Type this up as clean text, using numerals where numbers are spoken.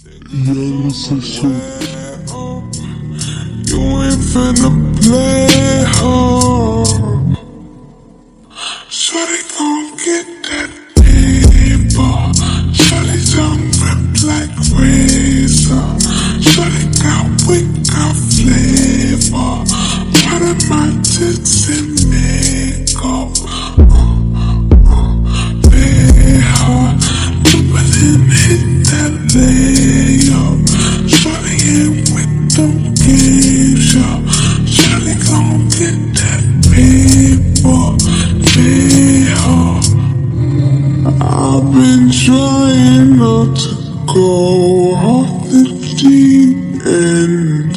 Young official. You ain't finna play hard. Shawty gon' get that paper. Shawty tongue rip like razor. Shawty got wick, got flavor. Part of my tits and makeup. Play hard. Jump and hit that layup. Shawty ain't with them games, y'all. Shawty gon' get that paper. Play hard. I've been trying not to go off the deep end.